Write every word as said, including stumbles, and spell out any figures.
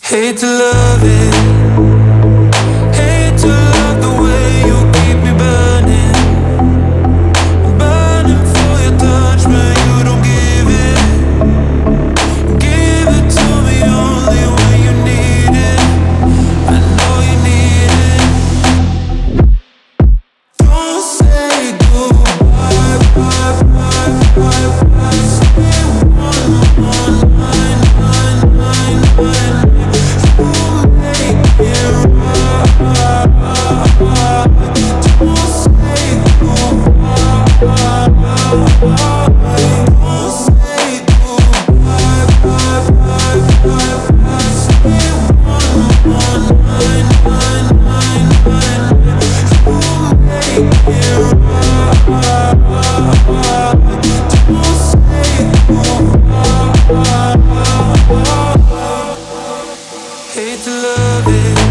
Hate to love it, hate to love the way you keep me burning, burning for your touch, but you don't give it, give it to me only when you need it, I know you need it. Don't say goodbye, bye, bye, bye, bye. Stay one, one, nine, nine, nine, nine. Hate to love it.